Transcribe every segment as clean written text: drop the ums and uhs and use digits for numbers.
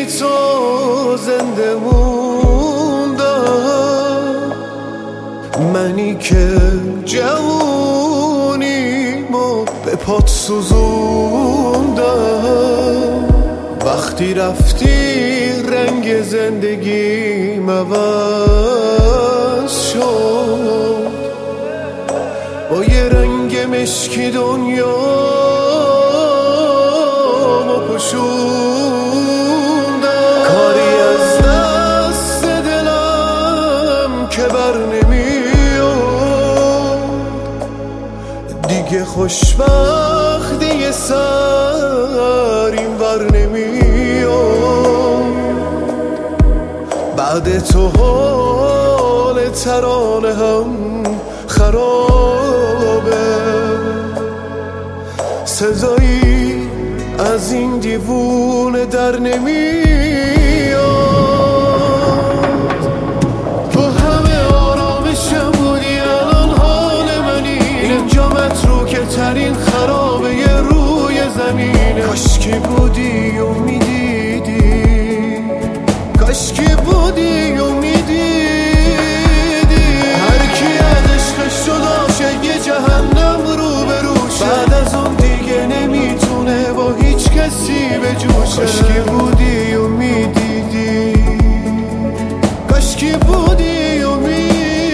تو زنده موندم، منی که جوونیمو به پات سوزوندم. وقتی رفتی رنگ زندگیم عوض شد، با یه رنگ مشکی دنیامو پوشوندم. کاری از دست دلم که بر نمیاد، دیگه خوشبختی سر این ور نمیاد. بعد تو حال ترانه هم خرابه، صدایی از این دیوونه در نمیاد. تو همه آرامشم بودی، الان حال منی اینجا متروکه ترین خرابه روی زمینه. کاشکی بودی و میدیدی، کاشکی بودی و میدیدی. هر کی از عشقش شد عاشق یه جهنم رو به روشه، بعد از اون دیگه نمیتونه با هیچ کسی به جوشه. کاشکی بودی و میدیدی، کاشکی بودی و میدیدی.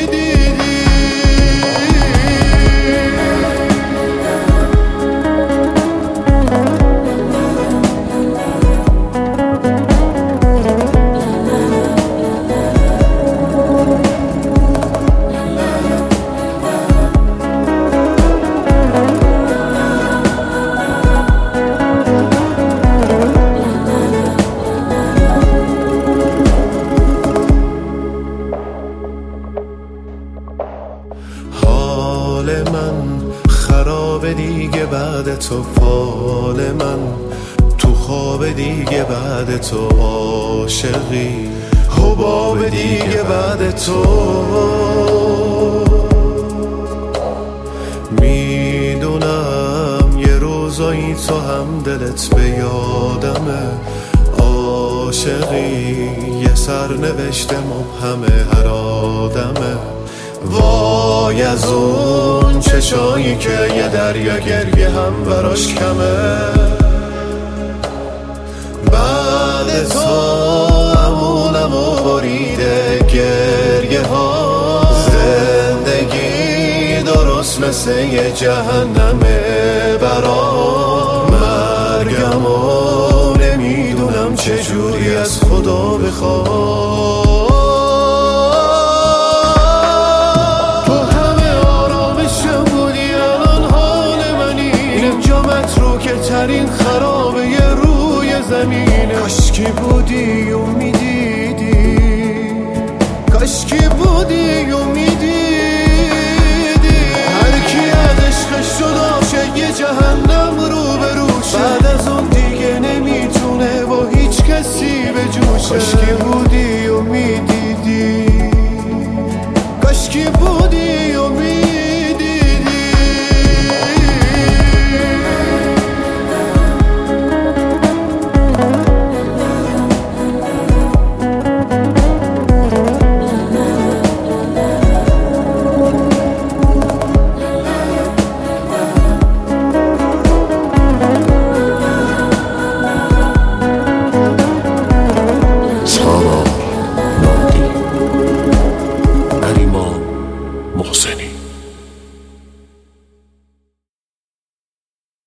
حال من خراب دیگه بعد تو، فال من تو خواب دیگه بعد تو، عاشقی حباب دیگه بعد تو. میدونم یه روزایی تو هم دلت به یادمه، عاشقی یه سرنوشت مبهم هر آدمه. وای از اون چشایی که یه دریا گریه هم براش کمه، بعد تو امونمو بریده گریه ها. زندگی درست مثل یه جهنمه برام، مرگمو نمیدونم چجوری از خدا بخوام.